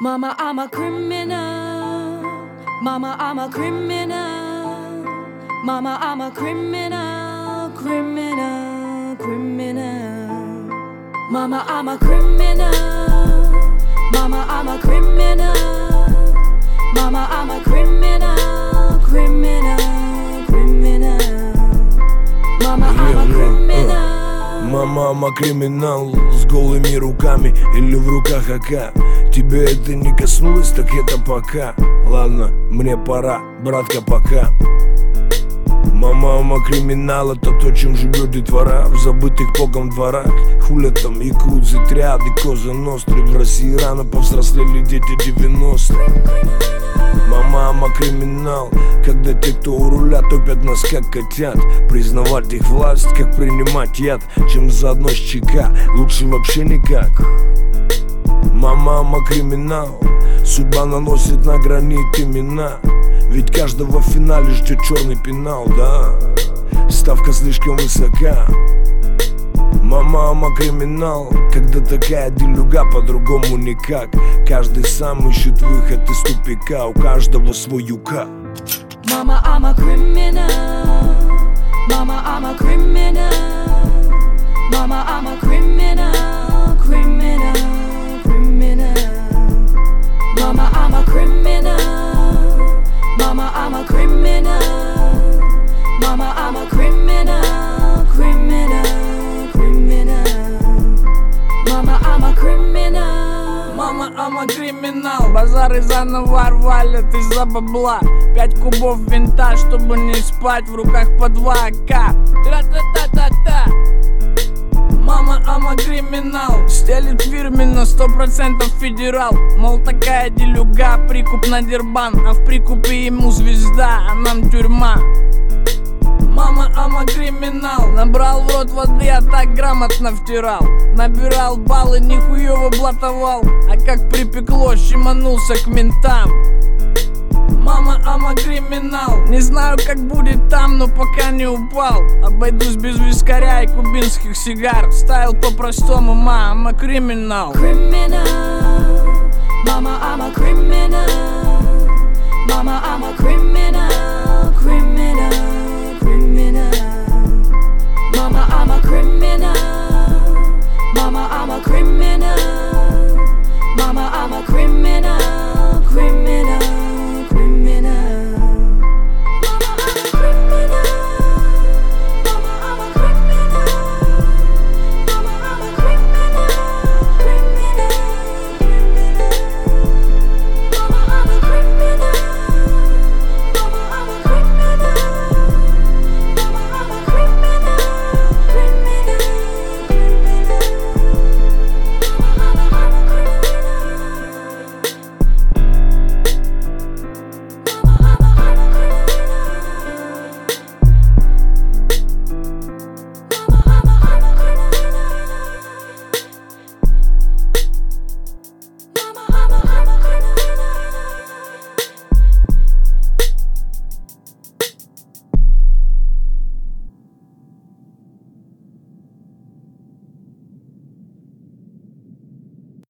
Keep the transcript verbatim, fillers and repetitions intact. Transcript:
Mama, I'm a criminal. Mama, I'm a criminal. Mama, I'm a criminal, criminal, criminal. Mama, I'm a criminal. Mama, I'm a criminal. Mama, I'm a criminal, criminal, criminal. Mama, I'm a criminal. Мама, ама криминал с голыми руками или в руках А К. Тебе это не коснулось, так это пока. Ладно, мне пора, братка, пока. Мама, ама криминал, это то, чем живет детвора в забытых богом дворах. Хулят там якудзы, триады, коза ностры. В России рано повзрослели дети девяностых. Мама, ама криминал, когда те, кто у руля, топят нас как котят. Признавать их власть, как принимать яд, чем заодно с ЧК, лучше вообще никак. Мама, ама криминал, судьба наносит на гранит имена. Ведь каждого в финале ждет черный пенал, да, ставка слишком высока. Мама, ама криминал, когда такая делюга, по-другому никак. Каждый сам ищет выход из тупика, у каждого свой юка. Mama, I'm a criminal. Mama, I'm a criminal. Mama, I'm a criminal, criminal, criminal. Mama, I'm a criminal. Mama, I'm a criminal. Mama, I'm a criminal, criminal, criminal. Mama, I'm a criminal. Мама, ама криминал, базары заново рвали из-за бабла. Пять кубов винта, чтобы не спать, в руках по два А К. Тра-та-та-та-та. Мама, ама криминал, стелит фирменно, сто процентов федерал. Мол, такая делюга, прикуп на дербан, а в прикупе ему звезда, а нам тюрьма. Мама, ама криминал, набрал в рот воды, а так грамотно втирал. Набирал баллы, нихуёво блатовал, а как припекло, щеманулся к ментам. Мама, ама криминал, не знаю, как будет там, но пока не упал. Обойдусь без вискаря и кубинских сигар. Стайл по-простому, ма, ама криминал. Criminal. Mama, I'm a criminal. Mama, I'm a criminal, criminal, criminal. Mama, I'm a criminal. Mama, I'm a criminal. Mama, I'm a criminal, criminal.